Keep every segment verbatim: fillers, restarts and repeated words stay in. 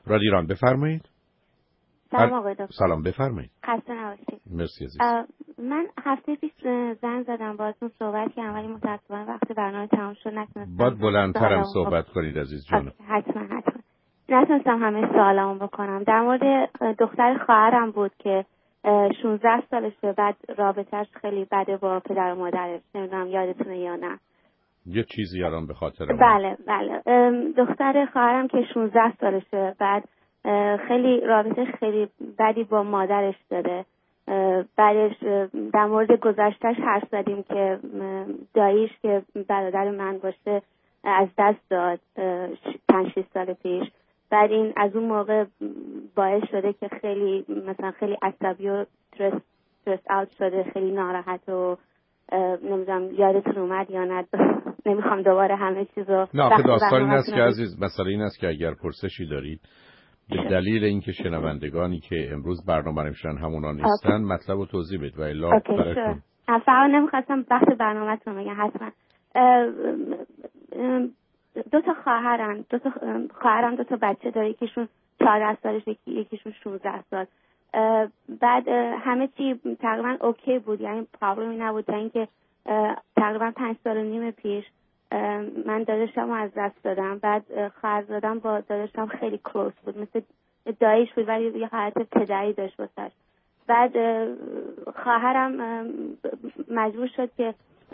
رادیو ایران بفرمایید. سلام آقای دکتر. سلام بفرمایید. خسته نباشید. مرسی عزیز. من هفته پیش زنگ زدم باهاتون صحبت کردم ولی متأسفانه وقتی برنامه تمام شد نتونستم. باید بلندترم صحبت کنید عزیز جانم. حتما حتما. نتونستم همه سوالامو بکنم. در مورد دختر خواهرم بود که شانزده سالشه، بعد رابطه‌اش خیلی بده با پدر و مادرش. نمیدونم یادتونه یا نه. یه چیزی الان به خاطرم. بله بله. دختر خواهرم که شانزده سالشه، بعد خیلی رابطه خیلی بدی با مادرش داره. بعدش در مورد گذشتهش حرف زدیم که داییش که برادر من باشه از دست داد پنج شش سال پیش. بعد این از اون موقع باعث شده که خیلی مثلا خیلی عصبی و استرس استرس اوت شده، خیلی ناراحت و نمیدونم یادتون اومد یا نه. نمیخوام دوباره همه چیزو. نه آخه داستان این است که عزیز، مسئله این است که اگر پرسشی دارید به دلیل اینکه شنوندگانی که امروز برنامه نمیشن همونا نیستن اوکی. مطلب رو توضیح بده و الا براتون. فقط نمیخواستم وقت برنامه‌تون بگم. حتما دو تا خواهرن، دو تا خواهرم دو تا بچه داره، یکیشون چهارده سالش، یکیشون شانزده سال. بعد همه چی تقریبا اوکی بود، یعنی پرابلمی نبود تا اینکه تقریبا پنج سال و نیم پیش من داداشم از دست دادم. بعد خواهرزادم با داداشم خیلی کلوز بود، مثل داییش بود ولی یه حالت پدری داشت واسش. بعد خواهرم مجبور شد که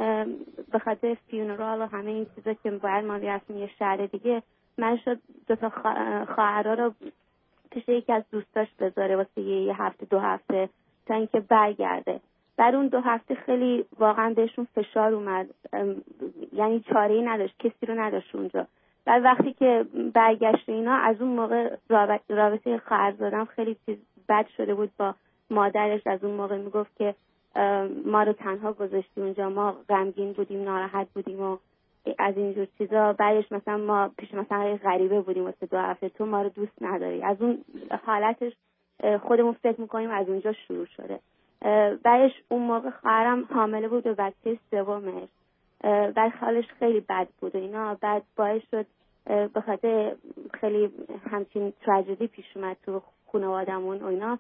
به خاطر فیونرال و همه این چیزا که باید ما بیرفتیم یه شهر دیگه، من شد دو تا خواهرها رو پیش یکی از دوستاش بذاره واسه یه هفته دو هفته تا اینکه برگرده. بعد اون دو هفته خیلی واقعا بهشون فشار اومد، یعنی چاره‌ای نداشت، کسی رو نداشت اونجا. بعد وقتی که برگشت اینا، از اون موقع رابطه خواهرزادم خیلی چیز بد شده بود با مادرش. از اون موقع میگفت که ما رو تنها گذاشتی اونجا، ما غمگین بودیم، ناراحت بودیم و از اینجور چیزا. بعدش مثلا ما پیش مثلا غریبه بودیم واسه دو هفته، تو ما رو دوست نداری. از اون حالتش خودمون فکر میکنیم از اونجا شروع شده. بعدش اون موقع خواهرم حامله بود به بچه سومش. بعد حالش خیلی بد بود و اینا. بعد باعث شد به خاطر خیلی همچین تراژدی پیش اومد تو خانواده‌مون و اینا،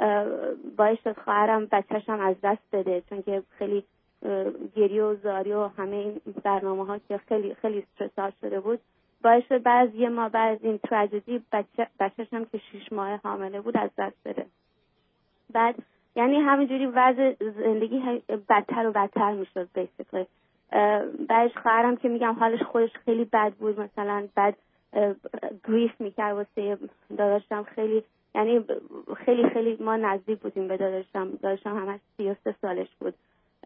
باعث شد خواهرم بچه‌شم از دست بده، چون که خیلی گریه و زاری و همه این برنامه‌ها که خیلی خیلی استرس شده بود، باعث شد بعد از یه ماه بعد از این تراژدی بچه بچه‌شم که شش ماه حامله بود از دست بده. بعد یعنی همینجوری وضع زندگی بدتر و بدتر میشد بیسیکلی. بعدش خواهرم که میگم حالش خودش خیلی بد بود، مثلا بعد گریف میکرد واسه داداشم، خیلی یعنی خیلی خیلی ما نزدیک بودیم به داداشم. داداشم همش سی و سه سالش بود،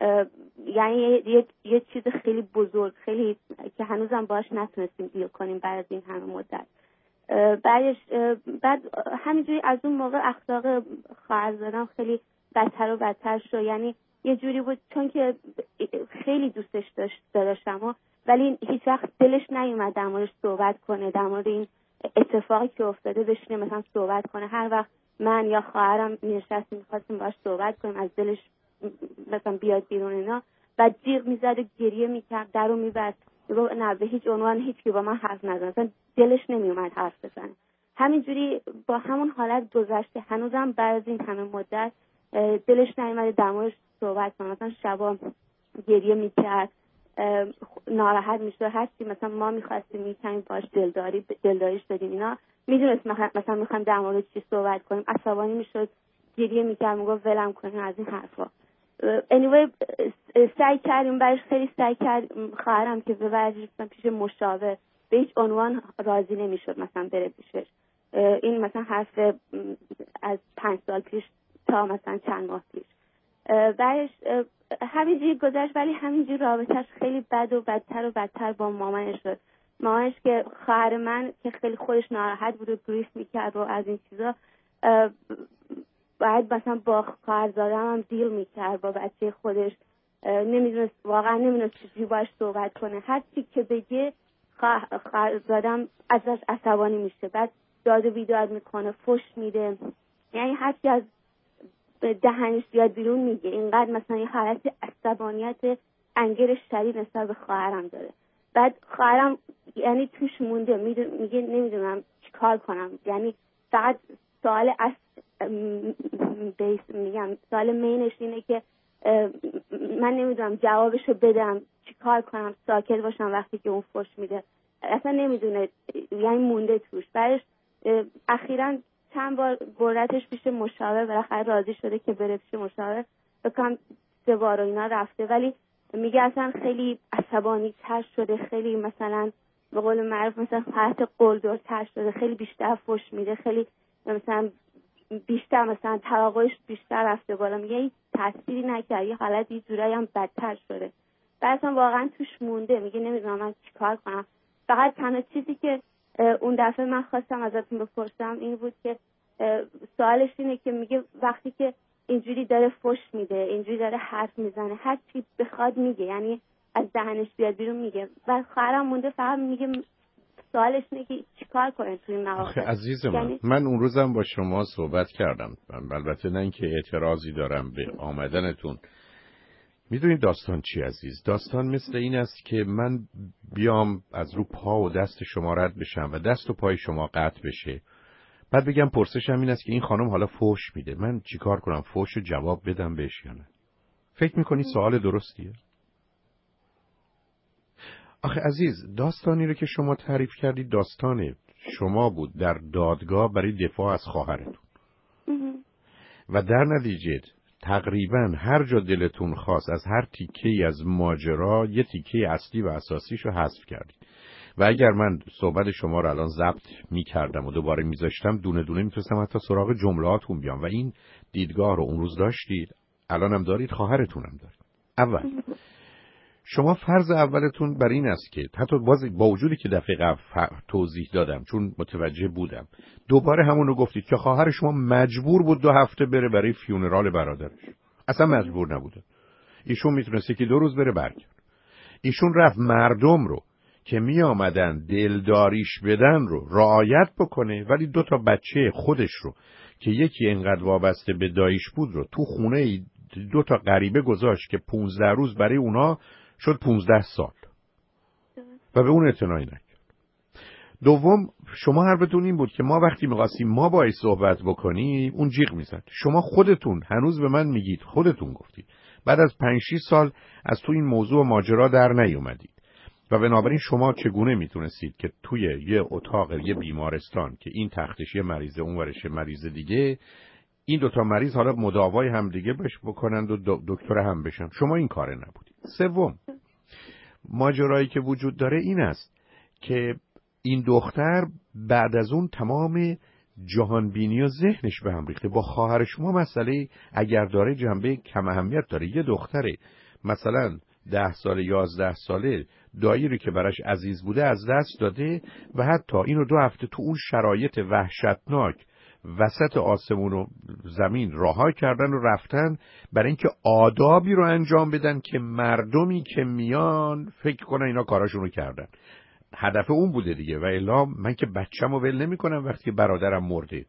یعنی یه, یه چیز خیلی بزرگ، خیلی که هنوزم باش نتونستیم دیل کنیم بعد از این همه مدت. بعدش بعد همینجوری از اون موقع اخلاق خواهرزادم خیلی بدتر و بدتر شد. یعنی یه جوری بود چون که خیلی دوستش داشت داداشم، ولی هیچ وقت دلش نیومد در موردش صحبت کنه، در مورد این اتفاقی که افتاده بشینه مثلا صحبت کنه. هر وقت من یا خواهرم نشستیم می‌خواستیم باهاش صحبت کنیم، از دلش مثلا بیاد بیرون اینا، بعد جیغ میزد و گریه میکرد، درو میبست، میگفت نه به هیچ عنوان هیچ کی با من حرف نزن، مثلا دلش نمیومد حرف بزنه. همینجوری با همون حالت گذشته، هنوزم بعد از این همه مدت دلش نیومد در موردش صحبت کنه. مثلا شبا گریه میکرد، ناراحت میشد، هر چی مثلا ما میخواستیم میکنیم باش دلداری دلداریش بدیم اینا، میدونست مثلا میخوایم در مورد چی صحبت کنیم، عصبانی میشد، گریه میکرد، میگفت ولم کنیم از این حرفا. anyway سعی کردیم برش، خیلی سعی کرد خواهرم که ببرش پیش مشاور، به هیچ عنوان راضی نمیشد مثلا بره پیشش. این مثلا حرف از پنج سال پیش تا مثلا چند ماه پیش. بعدش همینجوری گذشت، ولی همینجوری رابطهش خیلی بد و بدتر و بدتر با مامانش شد. مامانش که خواهر من که خیلی خودش ناراحت بود و گریف میکرد و از این چیزا، باید مثلا با خواهرزادم هم دیل میکرد، با بچه خودش نمیدونست، واقعا نمیدونست چجوری باش صحبت کنه. هر چی که بگه خواهرزادم ازش عصبانی میشه، بعد داد و بیداد میکنه، فحش میده، یعنی هر چی از دهنش بیاد بیرون میگه. اینقدر مثلا یه حالت عصبانیت انگر شدید نسبت به خواهرم داره. بعد خواهرم یعنی توش مونده، میگه نمیدونم چیکار کنم، یعنی فقط سوال از بیس میگم سوال مینش اینه که من نمیدونم جوابشو بدم، چی کار کنم، ساکت باشم وقتی که اون فوش میده. اصلا نمیدونه، یعنی مونده توش. بعدش اخیراً چند بار بردتش پیش مشاور، بالاخره راضی شده که بره پیش مشاور، بکنم سه بار و اینا رفته، ولی میگه اصلا خیلی عصبانی تر شده، خیلی مثلا به قول معروف مثلا حالت قلدر تر شده، خیلی بیشتر فوش میده، خیلی مثلا بیشتر مثلا توقعش بیشتر رفته بالا. میگه این تأثیری نکرد، یه حالت یه جورایی هم بدتر شده و اصلا واقعا توش مونده. میگه نمیدونم من چیکار کنم. فقط تنها چیزی که اون دفعه من خواستم ازتون بپرسم این بود که سوالش اینه که میگه وقتی که اینجوری داره فوش میده، اینجوری داره حرف میزنه، هر چی بخواد میگه، یعنی از دهنش بیاد بیرون میگه. و خواهرم مونده فقط میگه سوالش اینه که چیکار کنه توی این مواقع. عزیز من یعنی... من اون روزم با شما صحبت کردم، البته نه اینکه اعتراضی دارم به آمدنتون. میدونید داستان چی عزیز؟ داستان مثل این است که من بیام از رو پا و دست شما رد بشم و دست و پای شما قطع بشه، بعد بگم پرسشم این است که این خانم حالا فوش میده، من چیکار کنم؟ فوش رو جواب بدم بهش یا نه؟ فکر میکنی سوال درستیه؟ آخه عزیز، داستانی رو که شما تعریف کردید داستان شما بود در دادگاه برای دفاع از خواهرتون و در نتیجه تقریبا هر جا دلتون خواست از هر تیکه‌ای از ماجرا یه تیکه اصلی و اساسیش رو حذف کردید. و اگر من صحبت شما رو الان ضبط می‌کردم و دوباره می‌ذاشتم دونه دونه می‌تونستم حتی سراغ جملاتون بیام و این دیدگاه رو اون روز داشتید، الان هم دارید، خواهرتون هم دارید. اول شما فرض اولتون بر این است که حتی باز با وجودی که دفعه قبل توضیح دادم چون متوجه بودم، دوباره همون رو گفتید که خواهر شما مجبور بود دو هفته بره برای فیونرال برادرش. اصلا مجبور نبوده. ایشون میتونست که دو روز بره برگرد. ایشون رفت مردم رو که می آمدن دلداریش بدن رو رعایت بکنه، ولی دو تا بچه خودش رو که یکی انقدر وابسته به دایش بود رو تو خونه دو تا غریبه گذاشت که پونزده روز برای اونا شد پونزده سال و به اون اعتنایی نکرد. دوم، شما حرفتون این بود که ما وقتی می‌خواستیم ما باهاش صحبت بکنیم اون جیغ میزد. شما خودتون هنوز به من میگید، خودتون گفتید بعد از پنج شش سال از تو این موضوع و ماجرا در نیومدید و بنابراین شما چگونه میتونستید که توی یه اتاق یه بیمارستان که این تختش یه مریض اون ورش مریض دیگه، این دوتا مریض حالا مداوای هم دیگه بش بکنند و دکتر هم بشن؟ شما این کاره نبودید. سوم، ماجرایی که وجود داره این است که این دختر بعد از اون تمام جهانبینی و ذهنش به هم ریخته. با خواهر شما مسئله اگر داره جنبه کم اهمیت داره. یه دختره مثلا ده ساله یازده ساله دایی رو که براش عزیز بوده از دست داده و حتی اینو دو هفته تو اون شرایط وحشتناک وسط آسمون و زمین رها کردن و رفتن برای اینکه آدابی رو انجام بدن که مردمی که میان فکر کنن اینا کاراشون رو کردن. هدف اون بوده دیگه. و الا من که بچه‌مو ول نمی‌کنم وقتی که برادرم مرده.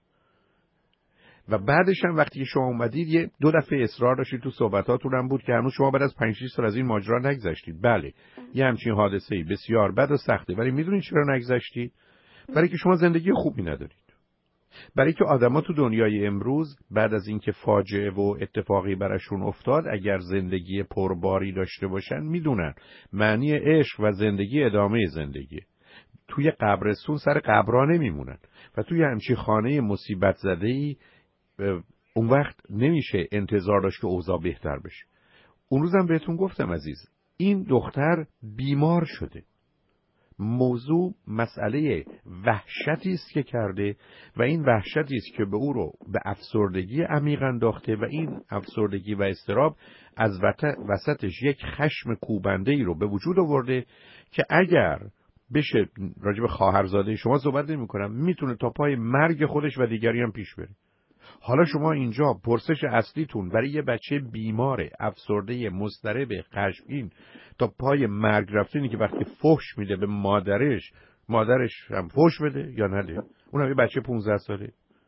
و بعدش هم وقتی که شما اومدید یه دو دفعه اصرار داشتید تو صحبتاتون هم بود که هنوز شما بعد از پنج شش سال از این ماجرا نگذشتید. بله یه همچین حادثه‌ای بسیار بد و سخته، ولی میدونید چرا نگذشتید؟ برای که شما زندگی خوبی ندارید. برای که آدما تو دنیای امروز بعد از اینکه فاجعه و اتفاقی براشون افتاد اگر زندگی پرباری داشته باشن میدونن معنی عشق و زندگی ادامه زندگی. توی قبرستون سر قبرا نمیمونن و توی همچین خانه مصیبت زده‌ای اون وقت نمیشه انتظار داشت که اوضاع بهتر بشه. اون روزم بهتون گفتم عزیز، این دختر بیمار شده. موضوع مسئله وحشتی است که کرده و این وحشتی است که به او رو به افسردگی عمیق انداخته و این افسردگی و اضطراب از وسطش یک خشم کوبنده‌ای رو به وجود آورده که اگر بشه راجب خواهرزاده شما صحبت نمی‌کنم، میتونه تا پای مرگ خودش و دیگری هم پیش بره. حالا شما اینجا پرسش اصلیتون برای یه بچه بیماره، افسرده، مضطرب، خشمگین تا پای مرگ رفته اینه که وقتی فحش میده به مادرش، مادرش هم فحش بده یا نده؟ اونم یه بچه پونزده ساله.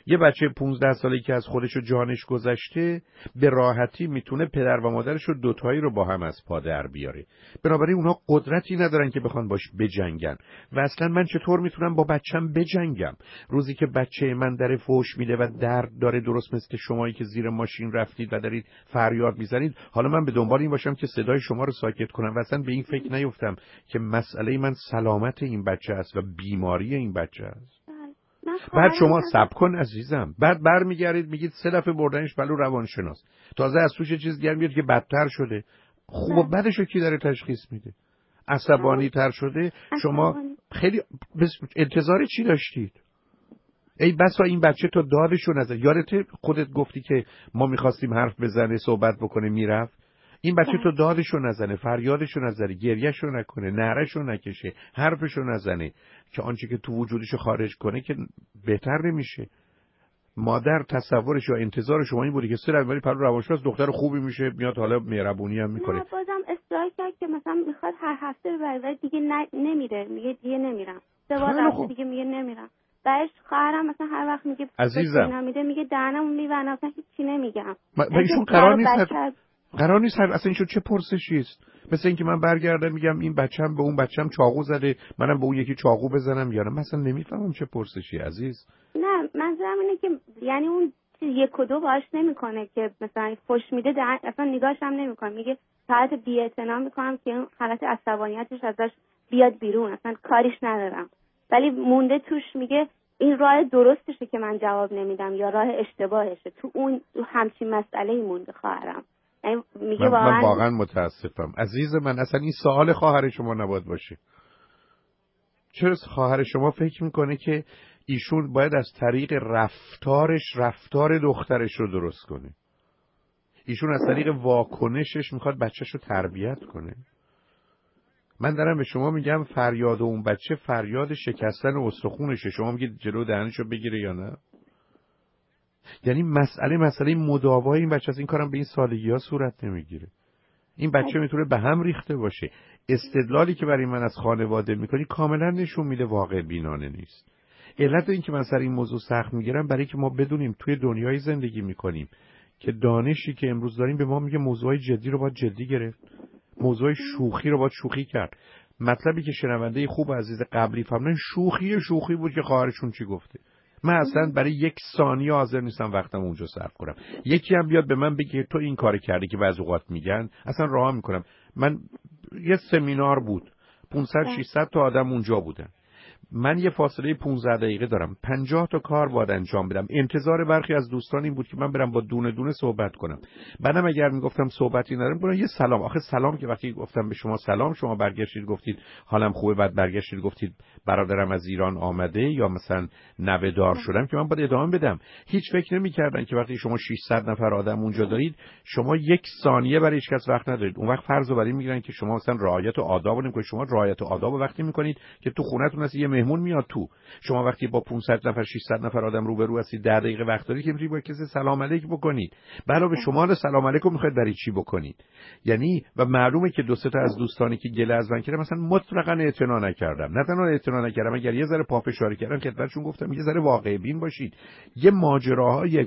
یه بچه پونزده ساله‌ای که از خودش و جانش گذشته به راحتی میتونه پدر و مادرش رو دوتایی رو با هم از پا در بیاره. بنابراین اونها قدرتی ندارن که بخوان باش بجنگن و اصلا من چطور میتونم با بچم بجنگم؟ روزی که بچه من در فحش میده و درد داره، درست مثل شمایی که زیر ماشین رفتید و دارید فریاد میزنید، حالا من به دنبال این باشم که صدای شما رو ساکت کنم و اصلا به این فکر نیفتم که مسئله من سلامت این بچه است و بیماری این بچه است. بعد شما صبر کن عزیزم، بعد برمیگردید میگید سه دفعه بردنش بلو روانشناس، تازه از توش چیز دیگه میاد که بدتر شده. خوب و بدشو کی داره تشخیص میده؟ عصبانی تر شده. شما خیلی انتظار چی داشتید؟ ای بسا این بچه تو دادشو نزد. یادته خودت گفتی که ما میخواستیم حرف بزنه، صحبت بکنه، میرفت. این بچه تو دادشو نزنه، فریادشو نزنه، گریهشو نکنه، نعرهشو نکشه، حرفشو نزنه که آنچه که تو وجودشو خارج کنه که بهتر نمیشه. مادر تصورش یا انتظار شما این بودی که سر اولی پرو روانشناس دختر خوبی میشه، میاد حالا مهربونی هم میکنه. نه بازم اصرار کرد که مثلا میخواد هر هفته ببره، دیگه نه نمیره، میگه دیگه نمیرم. سه بار رفت دیگه میگه نمیرم. بعدش خواهرم مثلا هر وقت میگه عزیزم میده میگه دهنمو میبندم، اصلا هیچی نمیگم. و ایشون قرار نیست قرار نیست اصلا این شد چه پرسشی است؟ مثل اینکه من برگردم میگم این بچم به اون بچم چاقو زده، منم به اون یکی چاقو بزنم یا نه. مثلا نمیفهمم چه پرسشی عزیز. نه منظورم اینه که یعنی اون یک و دو باش نمیکنه که مثلا فوش میده در... اصلا نگاهش هم نمیکنه، میگه حالت بی‌اعتنا میکنم که اون حالت عصبانیتش ازش بیاد بیرون، اصلا کاریش ندارم. ولی مونده توش، میگه این راه درستشه که من جواب نمیدم یا راه اشتباهشه. تو اون همچین مسئله‌ای مونده خواهرم. میگه من, واقعا من واقعا متاسفم عزیز من. اصلا این سوال خواهر شما نباید باشه. چرا خواهر شما فکر میکنه که ایشون باید از طریق رفتارش رفتار دخترش رو درست کنه؟ ایشون از طریق واکنشش میخواد بچهش رو تربیت کنه؟ من دارم به شما میگم فریاد اون بچه فریاد شکستن استخونشه، شما میگید جلو دهنشو بگیره یا نه؟ یعنی مسئله مسئله مداوای این بچه است. این کارم به این سادگی ها صورت نمیگیره. این بچه میتونه به هم ریخته باشه. استدلالی که برای من از خانواده میکنی کاملا نشون میده واقع بینانه نیست. علت این که من سر این موضوع سخت میگیرم برای که ما بدونیم توی دنیای زندگی میکنیم که دانشی که امروز داریم به ما میگه موضوعای جدی رو باید جدی گرفت، موضوع شوخی رو باید شوخی کرد. مطلبی که شنونده خوب عزیز قبلی فهمن شوخی شوخی بود که خواهرشون چی گفته. من اصلا برای یک ثانیه حاضر نیستم وقتم اونجا صرف کنم. یکی هم بیاد به من بگه تو این کار کردی که بعضی اوقات میگن، اصلا راه میکنم. من یه سمینار بود، پانصد ششصد تا آدم اونجا بودن. من یه فاصله پانزده دقیقه دارم، پنجاه تا کار باید انجام بدم. انتظار برخی از دوستان این بود که من برم با دونه دونه صحبت کنم. بعدم اگر میگفتم صحبتی ندارم گفتم یه سلام. آخه سلام که وقتی گفتم به شما سلام، شما برگشتید گفتید حالم خوبه، بعد برگشتید گفتید برادرم از ایران آمده یا مثلا نوه دار شدم، که من باید ادامه بدم. هیچ فکر نمی‌کردن که وقتی شما ششصد نفر آدم اونجا دارید، شما یک ثانیه برای هیچ کس وقت ندارید. اون وقت فرض رو برای میگیرن که شما مثلا رعایت آداب نمی‌کنید. شما رعایت آداب وقتی می‌کنید که تو خونه‌تون هست یه مهمون میاد تو. شما وقتی با پانصد نفر ششصد نفر آدم روبرو هستید ده دقیقه وقت دارید که میتونید با کسی سلام علیک بکنید. علاوه شما رو سلام علیکم میخواید برای چی بکنید؟ یعنی و معلومه که دو سه تا از دوستانی که گله از من کردن مثلا مطلقاً اعتنا نکردم. نه تنها اعتنا نکردم، اگر یه ذره پافشاری کردم خدمتشون گفتم یه ذره واقع بین باشید. یه ماجراهای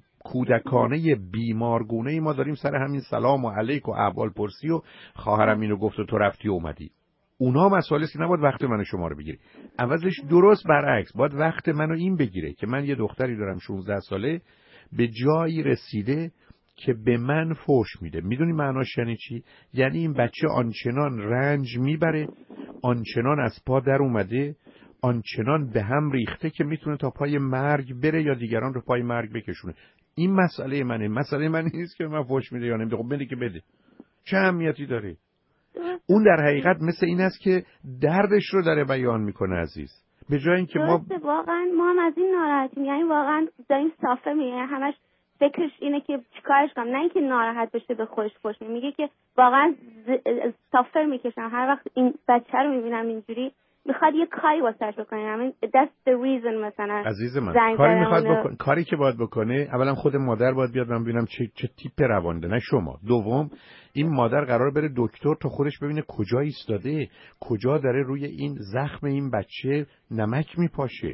کودکانه بیمارگونه ای ما داریم سر همین سلام و علیک و احوال پرسی و خواهرم اینو گفت و تو رفتی و اومدی. اونا مسئله سی نباید وقت منو شما رو بگیره. عوضش درست برعکس باید وقت منو این بگیره که من یه دختری دارم شانزده ساله به جایی رسیده که به من فحش میده. میدونی معناش یعنی چی؟ یعنی این بچه آنچنان رنج میبره، آنچنان از پا در اومده، آنچنان به هم ریخته که میتونه تا پای مرگ بره یا دیگران رو پای مرگ بکشونه. این مسئله منه. مسئله من نیست که من فحش میده یا نمیده. خب بده که بده، چه اهمیتی داره؟ اون در حقیقت مثل این است که دردش رو داره بیان میکنه عزیز، به جای اینکه ما واقعا ما هم از این ناراحتیم. یعنی واقعا داریم صافه میگه، همش فکرش اینه که چیکارش کنم، نه اینکه ناراحت بشه به خودش خوش میگه که واقعا صافه میکشم هر وقت این بچه رو میبینم اینجوری، میخواد یه کاری واسش بکنه. همین that's the reason مثلا عزیز من کاری میخواد بکنه. کاری که باید بکنه اولا خود مادر باید بیاد من ببینم چه چه تیپ روانده، نه شما. دوم این مادر قرار بره دکتر تا خودش ببینه کجا ایستاده، کجا داره روی این زخم این بچه نمک میپاشه.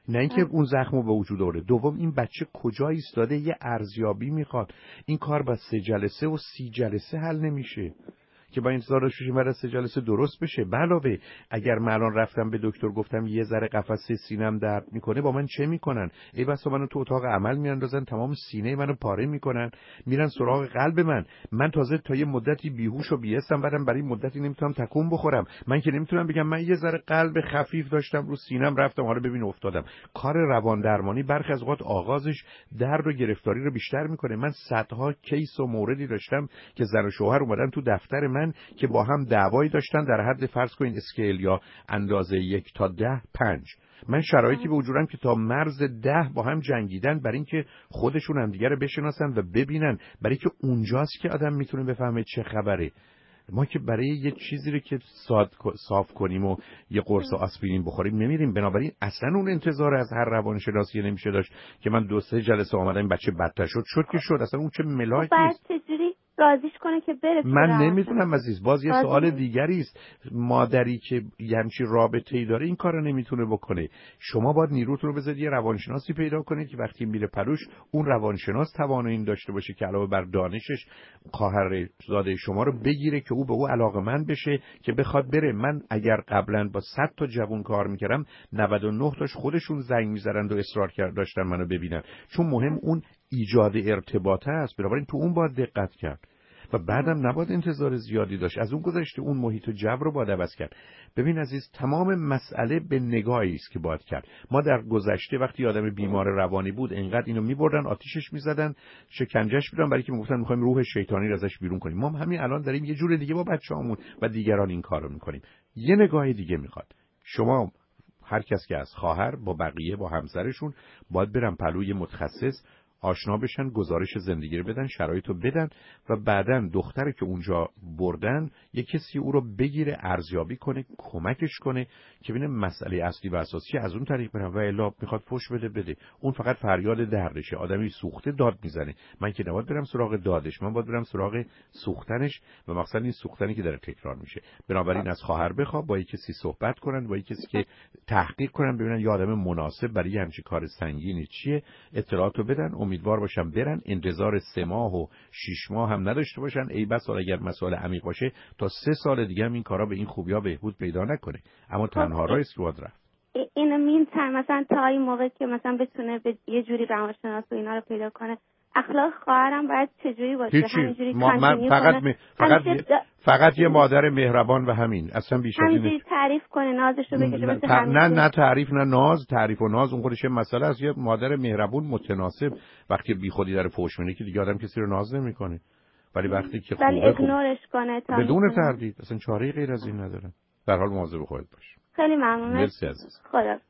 نه اینکه اون زخمو به وجود آورده. دوم این بچه کجا ایستاده، یه ارزیابی میخواد. دوم این بچه کجا ایستاده، یه ارزیابی میخواد. این کار با سه جلسه و سی جلسه حل نمیشه که با انتظار داشته باشیم بعد از سه جلسه درست بشه. علاوه اگر من الان رفتم به دکتر گفتم یه ذره قفسه سینم درد میکنه، با من چه میکنن؟ ای بسا منو تو اتاق عمل میاندازن، تمام سینه منو پاره میکنن، میرن سراغ قلب من. من تازه تا یه مدتی بیهوش و بی‌حسم، بعدم برای مدتی نمیتونم تکون بخورم. من که نمیتونم بگم من یه ذره قلب خفیف داشتم رو سینم رفتم حالا ببین افتادم. کار روان درمانی برخی از اوقات آغازش درد و گرفتاری رو بیشتر میکنه. من صدها کیس و موردی داشتم که زن و شوهر اومدن تو دفتر من که با هم دعوایی داشتن در حد فرض کنین اسکیل یا اندازه یک تا ده پنج. من شرایطی به وجودم که تا مرز ده با هم جنگیدن برای اینکه خودشون هم دیگه رو بشناسن و ببینن، برای که اونجاست که آدم میتونه بفهمه چه خبره. ما که برای یه چیزی رو که ساد صاف کنیم و یه قرص آسپرین بخوریم نمیریم. بنابراین اصلا اون انتظار از هر روانشناسی نمیشه داشت که من دو سه جلسه اومدم این بچه بدتر شد شد که شد. اصلا اون چه ملاکی است. چجوری راضیش کنه که بره؟ من نمیدونم عزیز، باز یه سوال دیگری است. مادری که همچین رابطه‌ای داره این کارو نمیتونه بکنه. شما باید نیروتون رو بذارید یه روانشناسی پیدا کنید که وقتی میره پروش اون روانشناس توانایی این داشته باشه که علاوه بر دانشش خواهر زاده شما رو بگیره که او به او علاقه‌مند بشه که بخواد بره. من اگر قبلا با صد تا جوون کار میکردم نود و نه تاش خودشون زنگ میزدند و اصرار کرد داشتن منو ببینن، چون مهم اون ایجاد ارتباطه است. بنابراین تو اون باید دقت کرد و بعدم نباید انتظار زیادی داشت. از اون گذشته اون محیط و جو رو باید عوض کرد. ببین عزیز، تمام مسئله به نگاهی است که باید کرد. ما در گذشته وقتی آدم بیمار روانی بود انقدر اینو میبردن آتیشش میزدن شکنجهش میدادن برای که میگفتن میخوایم روح شیطانی رو ازش بیرون کنیم. ما همین الان داریم یه جور دیگه با بچه‌هامون و دیگران این کارو میکنیم. یه نگاه دیگه میخواد. شما هر کس که از خواهر با بقیه با همسرشون باید برن پلوی متخصص آشنا بشن، گزارش زندگی رو بدن، شرایطو بدن و بعداً دختری که اونجا بردن یک کسی او رو بگیره، ارزیابی کنه، کمکش کنه که ببینه مسئله اصلی و اساسی از اون طریق برن. و الا میخواد فوش بده بده، اون فقط فریاد دردشه. آدمی سوخته داد میزنه. من که نباید برم سراغ دادش، من باید برم سراغ سوختنش و مقصد این سوختنی که داره تکرار میشه. بنابراین از خواهر بخواه با یک کسی صحبت کنن، با یک کسی که تحقیق کنن ببینن یه آدم مناسب برای همچین کار سنگینی چیه، اطلاعاتو بدن. امیدوار باشم برن، انتظار سه ماه و شش ماه هم نداشته باشن. ای بس اگر مسئله عمیق باشه تا سه سال دیگه هم این کارا به این خوبیا بهبود پیدا نکنه. اما تنها راهی است رو رفت. اینو مین تر مثلا تا این موقع که مثلا بتونه به یه جوری روانشناس و اینا رو پیدا کنه، اخلاق خواهرم باید چجوری باشه؟ همینجوری کانتینیو فقط کنه؟ فقط فقط, فقط یه مادر مهربان و همین، اصلا بیشتر همینجوری تعریف کنه، نازش رو بکشه مثل همین. نه نه تعریف نه ناز. تعریف و ناز اون خودش مسئله است. یه مادر مهربون متناسب وقتی بیخودی داره فحش میده که دیگه آدم کسی رو ناز نمیکنه، ولی وقتی که ولی ایگنورش کنه تا بدون تردید اصلا چاره‌ای غیر از این نداره. در حال مواظب خودت باش. خیلی ممنونم. مرسی عزیز. خدا